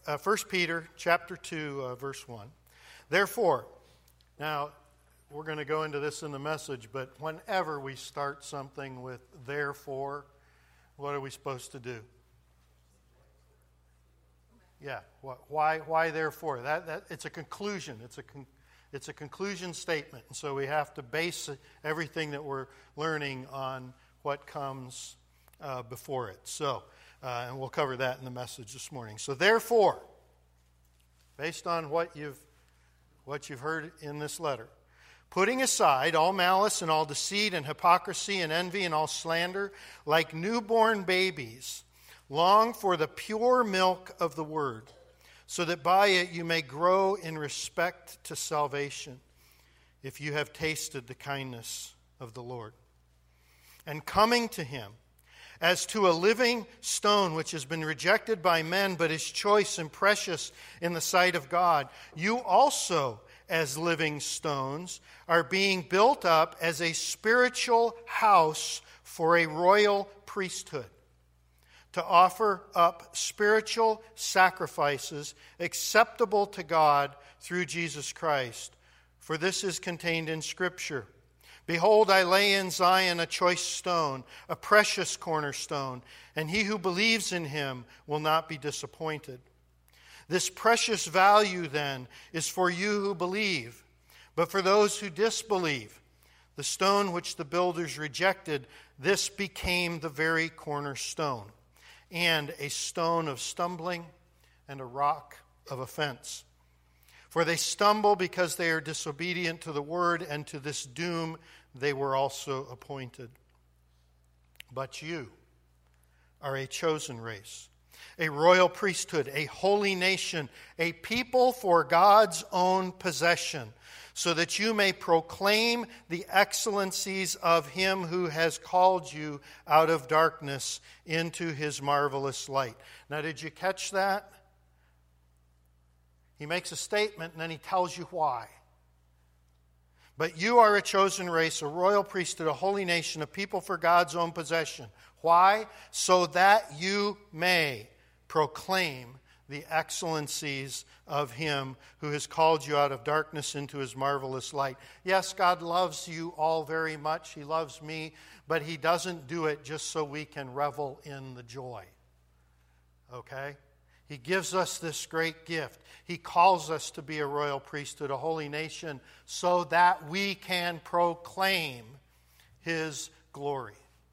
1 Peter chapter 2, verse 1. Therefore, now we're going to go into this in the message, but whenever we start something with therefore, what are we supposed to do? Yeah, why therefore? That it's a conclusion. It's a conclusion statement. And so we have to base everything that we're learning on what comes before it. So, and we'll cover that in the message this morning. So therefore, based on what you've heard in this letter, putting aside all malice and all deceit and hypocrisy and envy and all slander, like newborn babies, long for the pure milk of the word, so that by it you may grow in respect to salvation, if you have tasted the kindness of the Lord. And coming to him, as to a living stone which has been rejected by men, but is choice and precious in the sight of God, you also, as living stones, are being built up as a spiritual house for a royal priesthood, to offer up spiritual sacrifices acceptable to God through Jesus Christ. For this is contained in Scripture. Behold, I lay in Zion a choice stone, a precious cornerstone, and he who believes in him will not be disappointed. This precious value, then, is for you who believe. But for those who disbelieve, the stone which the builders rejected, this became the very cornerstone, and a stone of stumbling and a rock of offense. For they stumble because they are disobedient to the word, and to this doom they were also appointed. But you are a chosen race, a royal priesthood, a holy nation, a people for God's own possession, so that you may proclaim the excellencies of him who has called you out of darkness into his marvelous light. Now, did you catch that? He makes a statement and then he tells you why. But you are a chosen race, a royal priesthood, a holy nation, a people for God's own possession. Why? So that you may proclaim the excellencies of him who has called you out of darkness into his marvelous light. Yes, God loves you all very much. He loves me, but he doesn't do it just so we can revel in the joy. Okay? He gives us this great gift. He calls us to be a royal priesthood, a holy nation, so that we can proclaim his glory.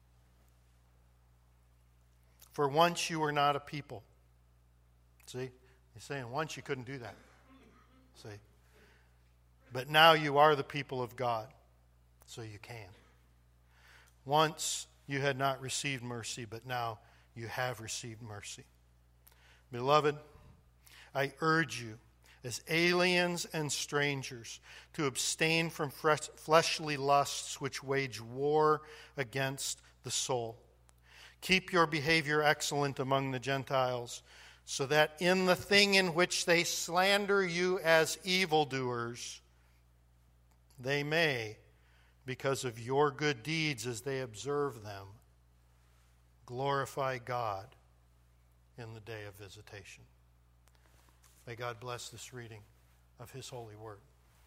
For once you were not a people. See? He's saying once you couldn't do that. See? But now you are the people of God, so you can. Once you had not received mercy, but now you have received mercy. Beloved, I urge you, as aliens and strangers, to abstain from fleshly lusts which wage war against the soul. Keep your behavior excellent among the Gentiles, so that in the thing in which they slander you as evildoers, they may, because of your good deeds as they observe them, glorify God in the day of visitation. May God bless this reading of his holy word.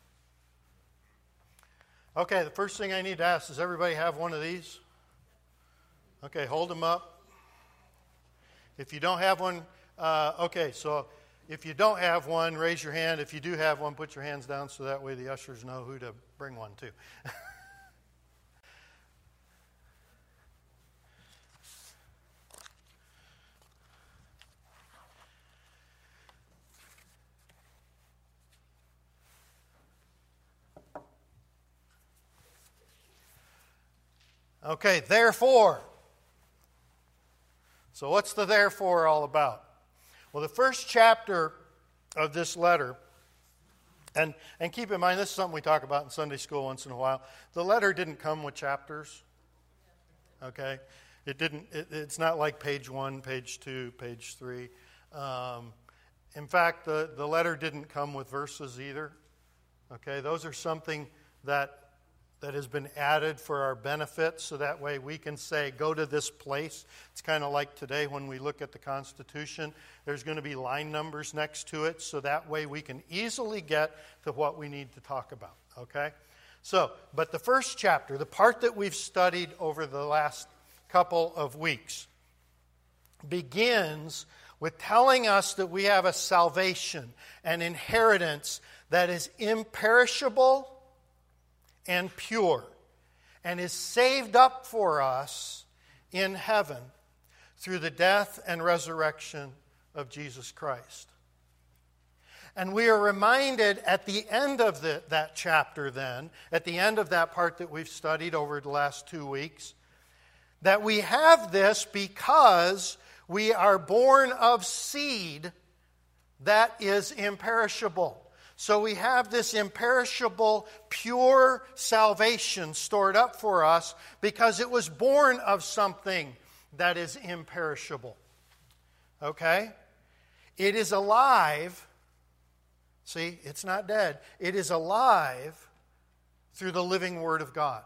Okay, the first thing I need to ask, does everybody have one of these? Okay, hold them up. If you don't have one, so if you don't have one, raise your hand. If you do have one, put your hands down so that way the ushers know who to bring one to. Okay, therefore. So what's the therefore all about? Well, the first chapter of this letter, and keep in mind, this is something we talk about in Sunday school once in a while. The letter didn't come with chapters. Okay? It's not like page 1, page 2, page 3. In fact, the letter didn't come with verses either. Okay? Those are something that that has been added for our benefit, so that way we can say, go to this place. It's kind of like today when we look at the Constitution. There's going to be line numbers next to it, so that way we can easily get to what we need to talk about, okay? So, but the first chapter, the part that we've studied over the last couple of weeks, begins with telling us that we have a salvation, an inheritance that is imperishable and pure, and is saved up for us in heaven through the death and resurrection of Jesus Christ. And we are reminded at the end of that chapter then, at the end of that part that we've studied over the last 2 weeks, that we have this because we are born of seed that is imperishable. So we have this imperishable, pure salvation stored up for us because it was born of something that is imperishable. Okay? It is alive. See, it's not dead. It is alive through the living Word of God.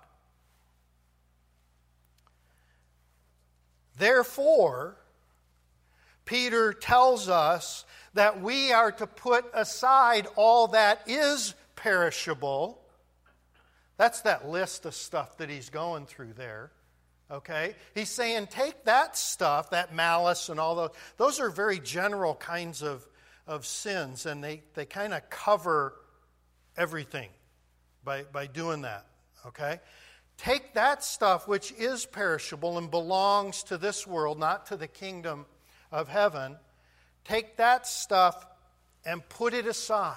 Therefore, Peter tells us that we are to put aside all that is perishable. That's that list of stuff that he's going through there. Okay? He's saying take that stuff, that malice and all those are very general kinds of sins, and they kind of cover everything by doing that. Okay? Take that stuff which is perishable and belongs to this world, not to the kingdom of heaven. Take that stuff and put it aside,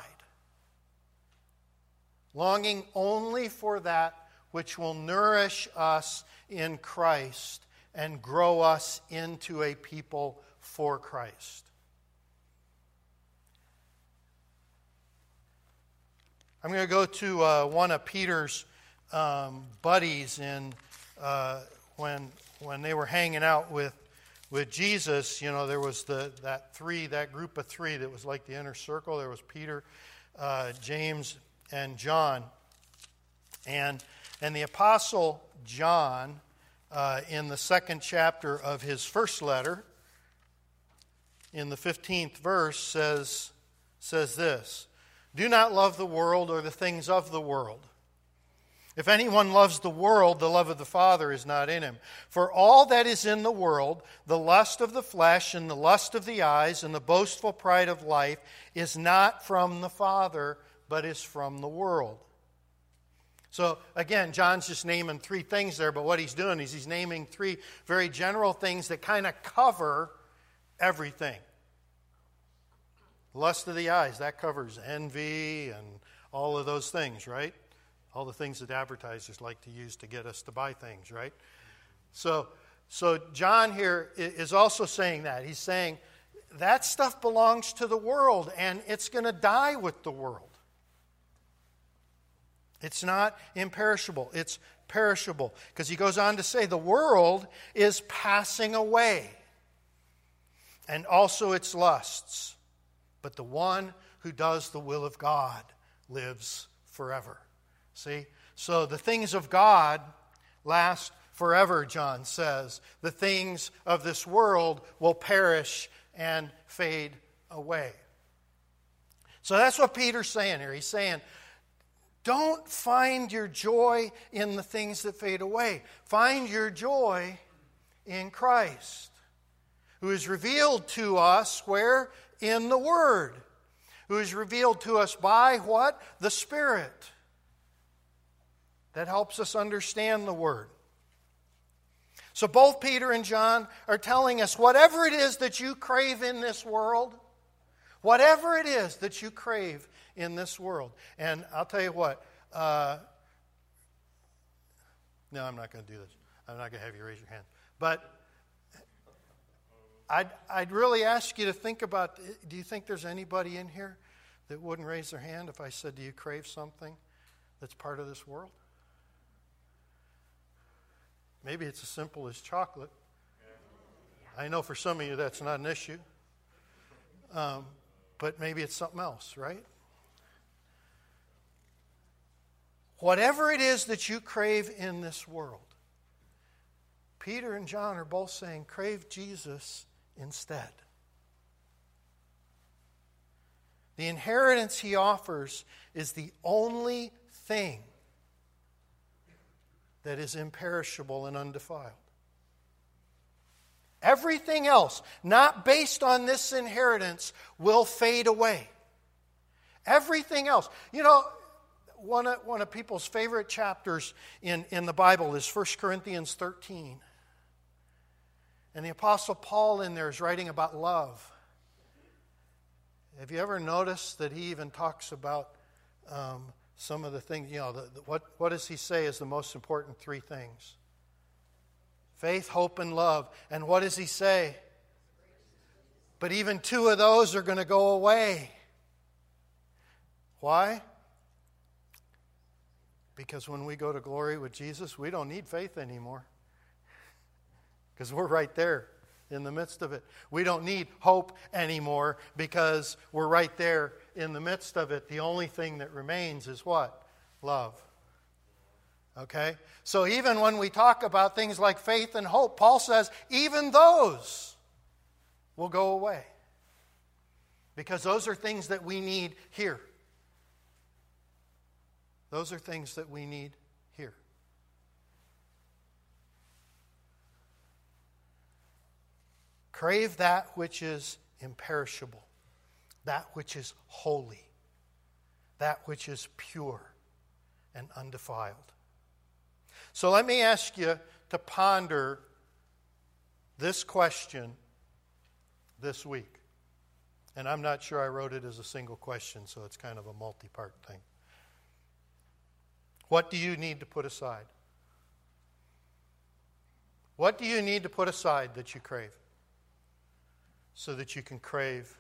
longing only for that which will nourish us in Christ and grow us into a people for Christ. I'm going to go to one of Peter's buddies when they were hanging out with Jesus. You know, there was that group of three that was like the inner circle. There was Peter, James, and John. And the Apostle John, in the second chapter of his first letter, in the 15th verse, says this: "Do not love the world or the things of the world. If anyone loves the world, the love of the Father is not in him. For all that is in the world, the lust of the flesh and the lust of the eyes and the boastful pride of life, is not from the Father, but is from the world." So again, John's just naming three things there, but what he's doing is he's naming three very general things that kind of cover everything. Lust of the eyes, that covers envy and all of those things, right? All the things that advertisers like to use to get us to buy things, right? So John here is also saying that. He's saying that stuff belongs to the world, and it's going to die with the world. It's not imperishable. It's perishable. Because he goes on to say the world is passing away, and also its lusts. But the one who does the will of God lives forever. See? So the things of God last forever, John says. The things of this world will perish and fade away. So that's what Peter's saying here. He's saying, don't find your joy in the things that fade away. Find your joy in Christ, who is revealed to us where? In the Word. Who is revealed to us by what? The Spirit. That helps us understand the Word. So both Peter and John are telling us whatever it is that you crave in this world, whatever it is that you crave in this world. And I'll tell you what, no, I'm not going to do this. I'm not going to have you raise your hand. But I'd really ask you to think about, do you think there's anybody in here that wouldn't raise their hand if I said, do you crave something that's part of this world? Maybe it's as simple as chocolate. I know for some of you that's not an issue. But maybe it's something else, right? whatever it is that you crave in this world, Peter and John are both saying, crave Jesus instead. The inheritance he offers is the only thing that is imperishable and undefiled. Everything else, not based on this inheritance, will fade away. Everything else. You know, one of people's favorite chapters in the Bible is 1 Corinthians 13. And the Apostle Paul in there is writing about love. Have you ever noticed that he even talks about some of the things, you know, what does he say is the most important three things? Faith, hope, and love. And what does he say? But even two of those are going to go away. Why? Because when we go to glory with Jesus, we don't need faith anymore. Because we're right there in the midst of it. We don't need hope anymore because we're right there in the midst of it. The only thing that remains is what? Love. Okay? So even when we talk about things like faith and hope, Paul says even those will go away. Because those are things that we need here. Those are things that we need here. Crave that which is imperishable, that which is holy, that which is pure and undefiled. So let me ask you to ponder this question this week. And I'm not sure I wrote it as a single question, so it's kind of a multi-part thing. What do you need to put aside? What do you need to put aside that you crave? So that you can crave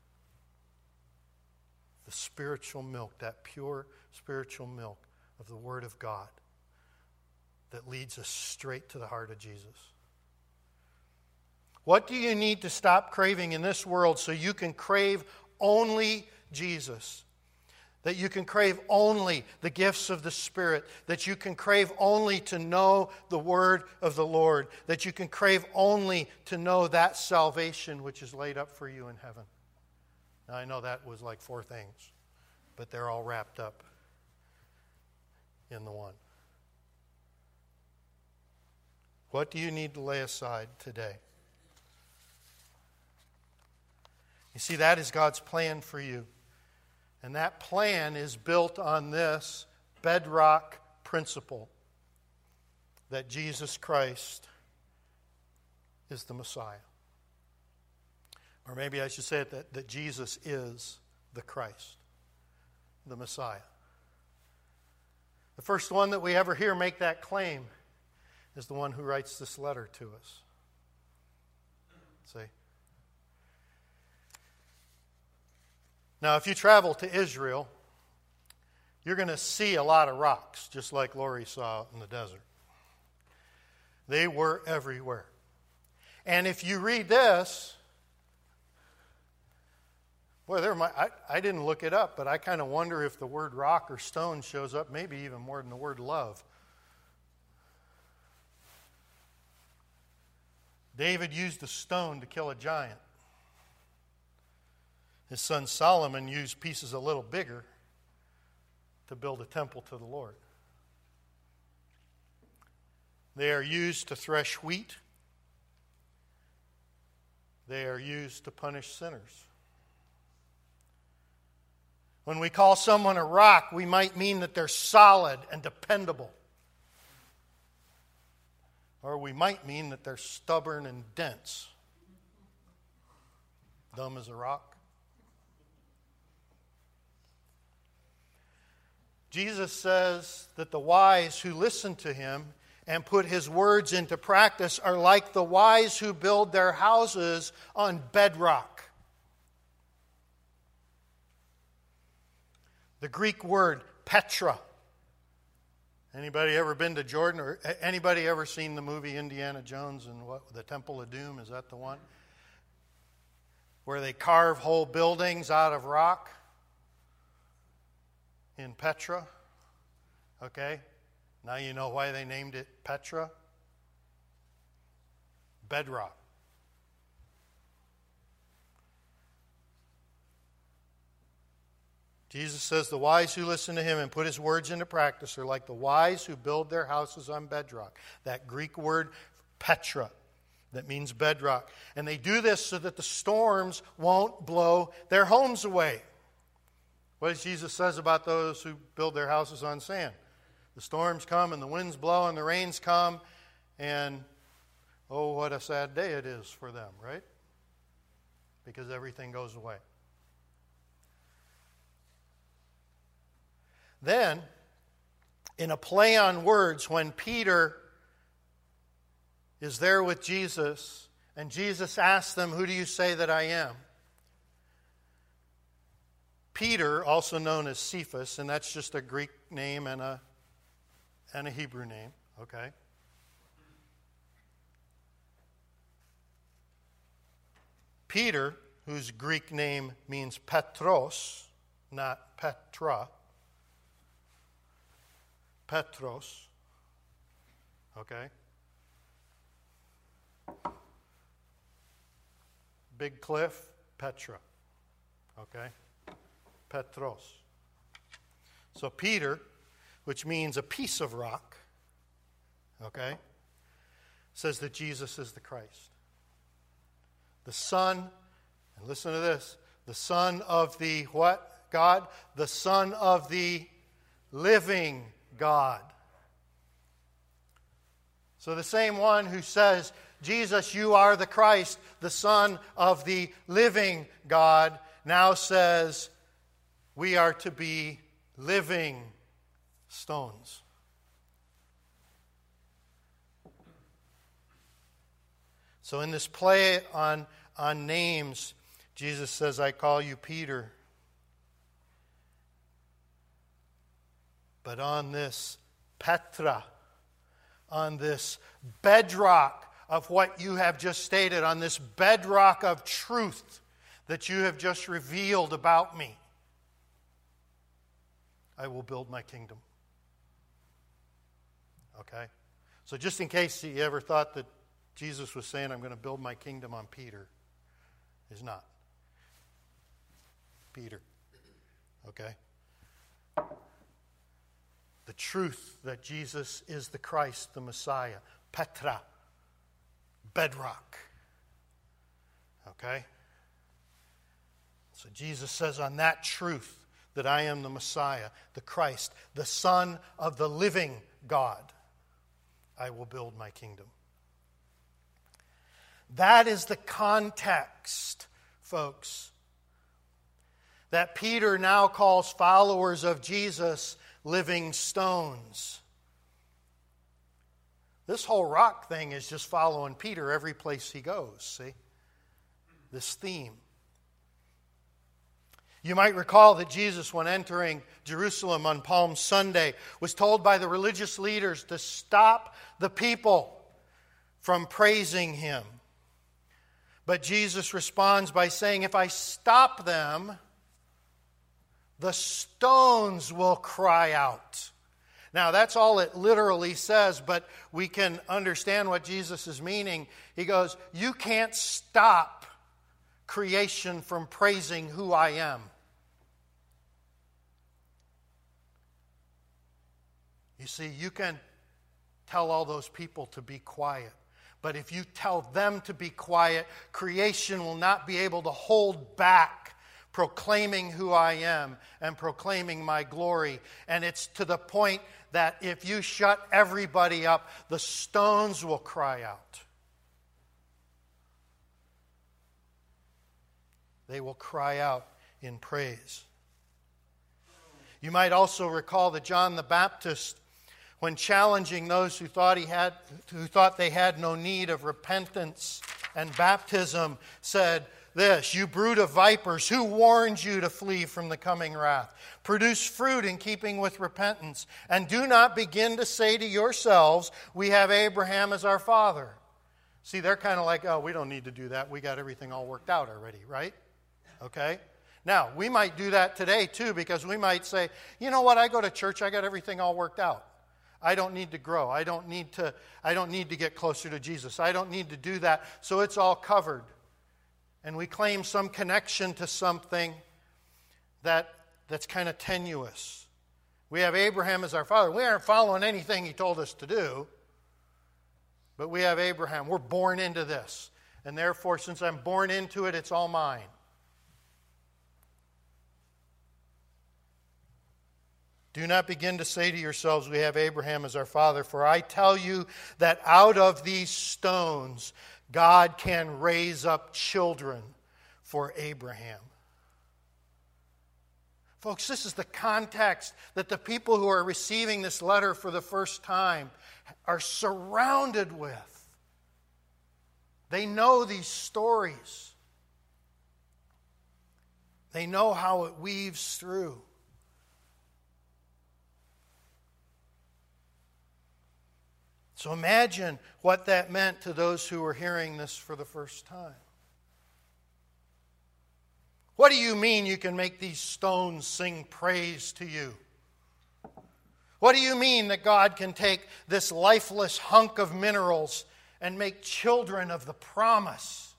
the spiritual milk, that pure spiritual milk of the Word of God that leads us straight to the heart of Jesus. What do you need to stop craving in this world so you can crave only Jesus? That you can crave only the gifts of the Spirit. That you can crave only to know the Word of the Lord. That you can crave only to know that salvation which is laid up for you in heaven. Now I know that was like 4 things, but they're all wrapped up in the one. What do you need to lay aside today? You see, that is God's plan for you. And that plan is built on this bedrock principle that Jesus Christ is the Messiah. Or maybe I should say it that Jesus is the Christ, the Messiah. The first one that we ever hear make that claim is the one who writes this letter to us. See? Now, if you travel to Israel, you're going to see a lot of rocks, just like Lori saw in the desert. They were everywhere. And if you read this, boy, I didn't look it up, but I kind of wonder if the word rock or stone shows up maybe even more than the word love. David used a stone to kill a giant. His son Solomon used pieces a little bigger to build a temple to the Lord. They are used to thresh wheat. They are used to punish sinners. When we call someone a rock, we might mean that they're solid and dependable. Or we might mean that they're stubborn and dense. Dumb as a rock. Jesus says that the wise who listen to him and put his words into practice are like the wise who build their houses on bedrock. The Greek word Petra. Anybody ever been to Jordan, or anybody ever seen the movie Indiana Jones and the Temple of Doom? Is that the one? Where they carve whole buildings out of rock in Petra. Okay? Now you know why they named it Petra? Bedrock. Jesus says the wise who listen to him and put his words into practice are like the wise who build their houses on bedrock. That Greek word, Petra, that means bedrock. And they do this so that the storms won't blow their homes away. What does Jesus says about those who build their houses on sand? The storms come and the winds blow and the rains come, and oh, what a sad day it is for them, right? Because everything goes away. Then, in a play on words, when Peter is there with Jesus, and Jesus asks them, "Who do you say that I am?" Peter, also known as Cephas, and that's just a Greek name and a Hebrew name, okay? Peter, whose Greek name means Petros, not Petra, Petros, okay? Big cliff, Petra, okay? Petros. So Peter, which means a piece of rock, okay, says that Jesus is the Christ. The Son, and listen to this, the Son of the what? God? The Son of the living God. So the same one who says, Jesus, you are the Christ, the Son of the living God, now says, we are to be living stones. So in this play on names, Jesus says, I call you Peter. But on this Petra, on this bedrock of what you have just stated, on this bedrock of truth that you have just revealed about me, I will build my kingdom. Okay? So just in case you ever thought that Jesus was saying, I'm going to build my kingdom on Peter, is not. Peter. Okay? The truth that Jesus is the Christ, the Messiah. Petra. Bedrock. Okay? So Jesus says on that truth that I am the Messiah, the Christ, the Son of the living God, I will build my kingdom. That is the context, folks, that Peter now calls followers of Jesus living stones. This whole rock thing is just following Peter every place he goes, see? This theme. You might recall that Jesus, when entering Jerusalem on Palm Sunday, was told by the religious leaders to stop the people from praising him. But Jesus responds by saying, if I stop them, the stones will cry out. Now, that's all it literally says, but we can understand what Jesus is meaning. He goes, you can't stop creation from praising who I am. You see, you can tell all those people to be quiet. But if you tell them to be quiet, creation will not be able to hold back proclaiming who I am and proclaiming my glory. And it's to the point that if you shut everybody up, the stones will cry out. They will cry out in praise. You might also recall that John the Baptist, when challenging those who thought they had no need of repentance and baptism, said this, you brood of vipers, who warned you to flee from the coming wrath? Produce fruit in keeping with repentance, and do not begin to say to yourselves, we have Abraham as our father. See, they're kind of like, oh, we don't need to do that. We got everything all worked out already, right? Okay? Now, we might do that today too, because we might say, you know what, I go to church, I got everything all worked out. I don't need to grow. I don't need to get closer to Jesus. I don't need to do that, so it's all covered. And we claim some connection to something that's kind of tenuous. We have Abraham as our father. We aren't following anything he told us to do, but we have Abraham. We're born into this. And therefore, since I'm born into it, it's all mine. Do not begin to say to yourselves, we have Abraham as our father, for I tell you that out of these stones God can raise up children for Abraham. Folks, this is the context that the people who are receiving this letter for the first time are surrounded with. They know these stories. They know how it weaves through. So imagine what that meant to those who were hearing this for the first time. What do you mean you can make these stones sing praise to you? What do you mean that God can take this lifeless hunk of minerals and make children of the promise?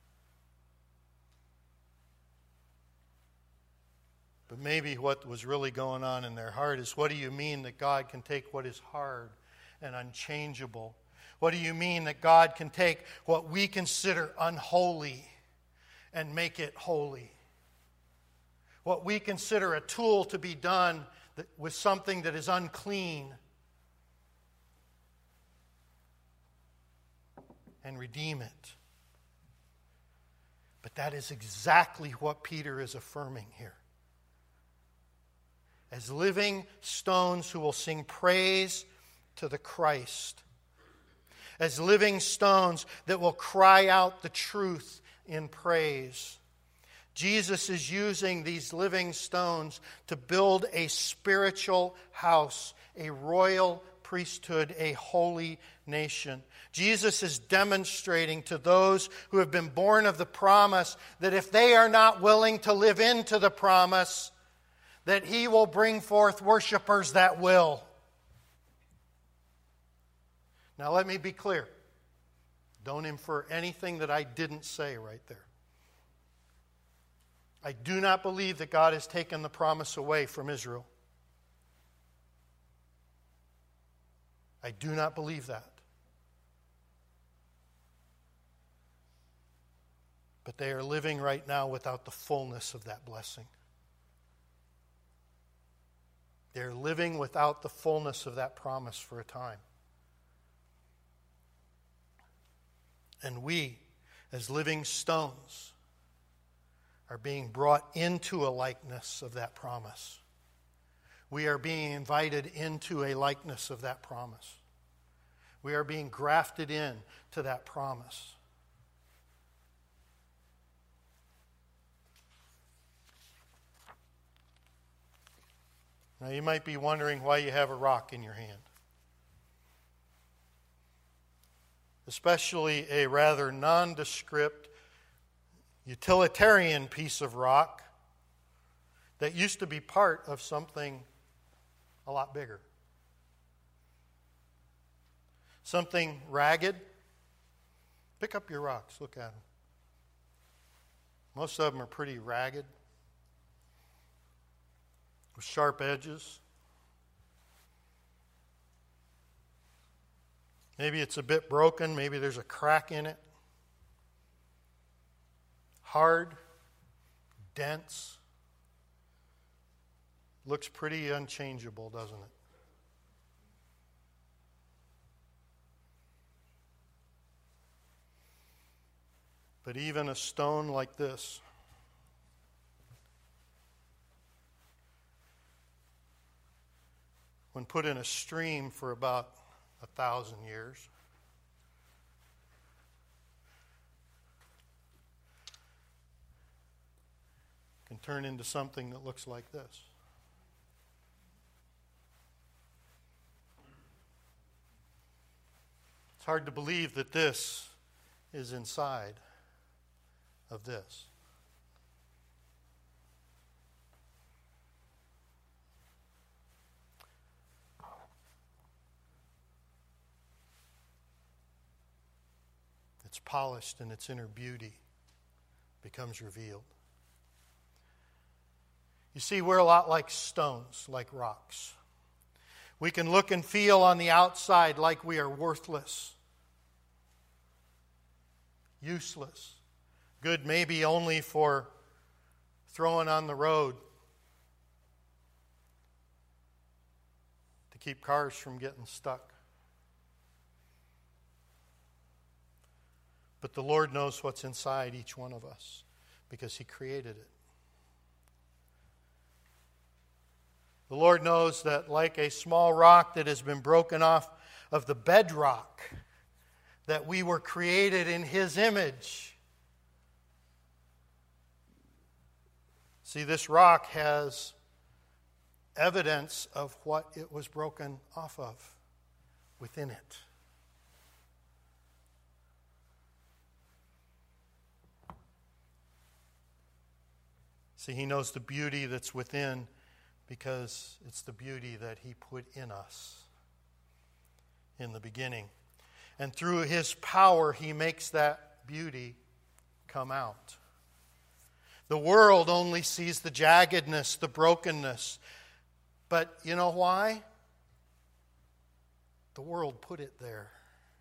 But maybe what was really going on in their heart is, what do you mean that God can take what is hard and unchangeable? What do you mean that God can take what we consider unholy and make it holy? What we consider a tool to be done with something that is unclean and redeem it. But that is exactly what Peter is affirming here. As living stones who will sing praise to the Christ, as living stones that will cry out the truth in praise. Jesus is using these living stones to build a spiritual house, a royal priesthood, a holy nation. Jesus is demonstrating to those who have been born of the promise that if they are not willing to live into the promise, that He will bring forth worshipers that will. Now let me be clear. Don't infer anything that I didn't say right there. I do not believe that God has taken the promise away from Israel. I do not believe that. But they are living right now without the fullness of that blessing. They're living without the fullness of that promise for a time. And we, as living stones, are being brought into a likeness of that promise. We are being invited into a likeness of that promise. We are being grafted in to that promise. Now you might be wondering why you have a rock in your hand. Especially a rather nondescript, utilitarian piece of rock that used to be part of something a lot bigger. Something ragged. Pick up your rocks, look at them. Most of them are pretty ragged, with sharp edges. Maybe it's a bit broken. Maybe there's a crack in it. Hard, dense. Looks pretty unchangeable, doesn't it? But even a stone like this, when put in a stream for about 1,000 years, can turn into something that looks like this. It's hard to believe that this is inside of this. it's polished and its inner beauty becomes revealed. You see, we're a lot like stones, like rocks. We can look and feel on the outside like we are worthless, useless, good maybe only for throwing on the road to keep cars from getting stuck. But the Lord knows what's inside each one of us because He created it. The Lord knows that like a small rock that has been broken off of the bedrock, that we were created in His image. See, this rock has evidence of what it was broken off of within it. See, He knows the beauty that's within because it's the beauty that He put in us in the beginning. And through His power, He makes that beauty come out. The world only sees the jaggedness, the brokenness. But you know why? The world put it there.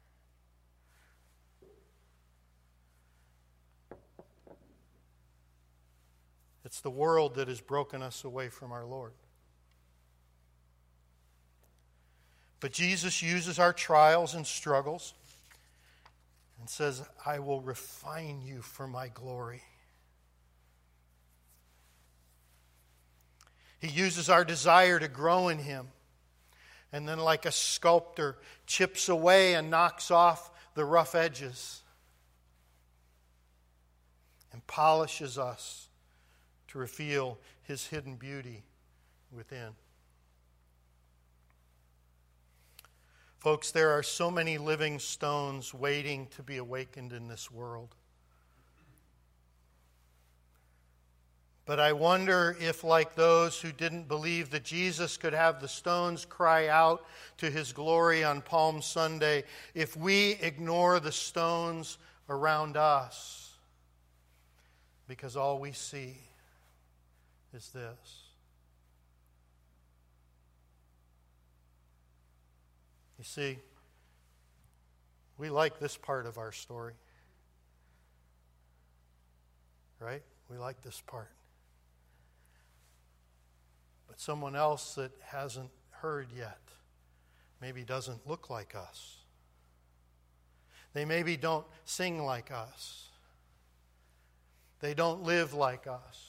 It's the world that has broken us away from our Lord. But Jesus uses our trials and struggles and says, I will refine you for my glory. He uses our desire to grow in Him. And then like a sculptor, chips away and knocks off the rough edges and polishes us to reveal His hidden beauty within. Folks, there are so many living stones waiting to be awakened in this world. But I wonder if, like those who didn't believe that Jesus could have the stones cry out to His glory on Palm Sunday, if we ignore the stones around us because all we see is this. You see, we like this part of our story, right? We like this part. But someone else that hasn't heard yet maybe doesn't look like us. They maybe don't sing like us. They don't live like us.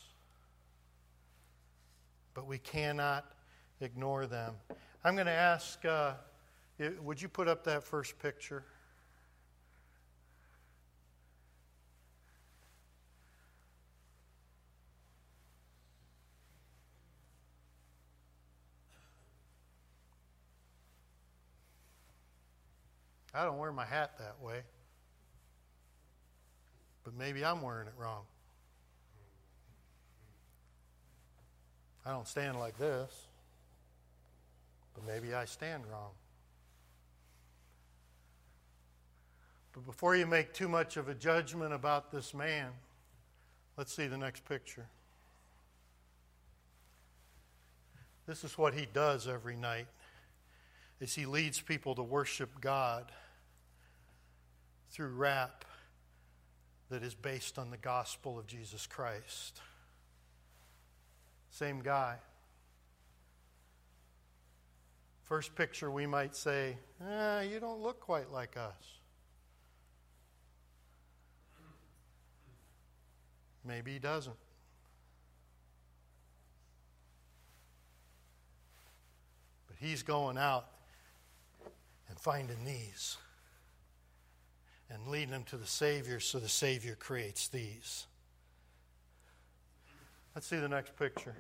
But we cannot ignore them. I'm going to ask, would you put up that first picture? I don't wear my hat that way. But maybe I'm wearing it wrong. I don't stand like this, but maybe I stand wrong. But before you make too much of a judgment about this man, let's see the next picture. This is what he does every night, is he leads people to worship God through rap that is based on the gospel of Jesus Christ. Same guy. First picture we might say, you don't look quite like us. Maybe he doesn't. But he's going out and finding these and leading them to the Savior so the Savior creates these. Let's see the next picture.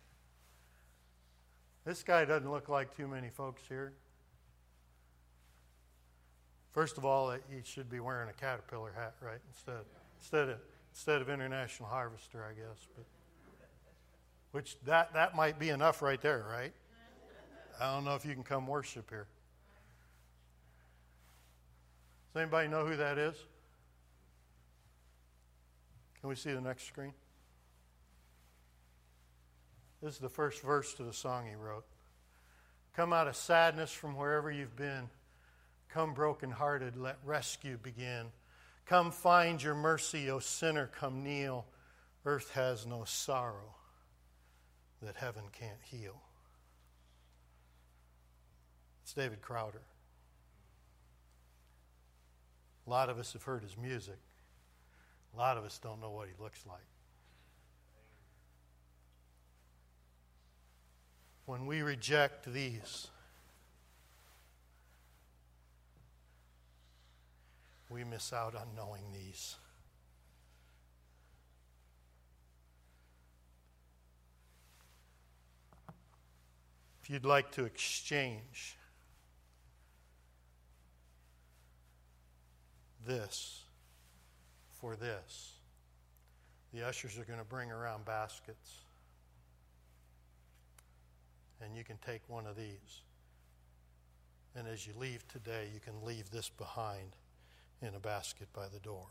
This guy doesn't look like too many folks here. First of all, he should be wearing a Caterpillar hat, right? Instead of International Harvester, I guess. But which that might be enough right there, right? I don't know if you can come worship here. Does anybody know who that is? Can we see the next screen? This is the first verse to the song he wrote. Come out of sadness from wherever you've been. Come brokenhearted, let rescue begin. Come find your mercy, O sinner, come kneel. Earth has no sorrow that heaven can't heal. It's David Crowder. A lot of us have heard his music. A lot of us don't know what he looks like. When we reject these, we miss out on knowing these. If you'd like to exchange this for this, the ushers are going to bring around baskets. And you can take one of these. And as you leave today, you can leave this behind in a basket by the door.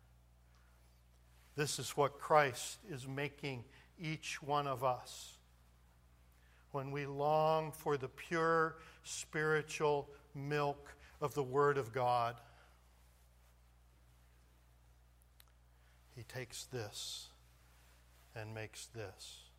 This is what Christ is making each one of us. When we long for the pure spiritual milk of the Word of God, He takes this and makes this.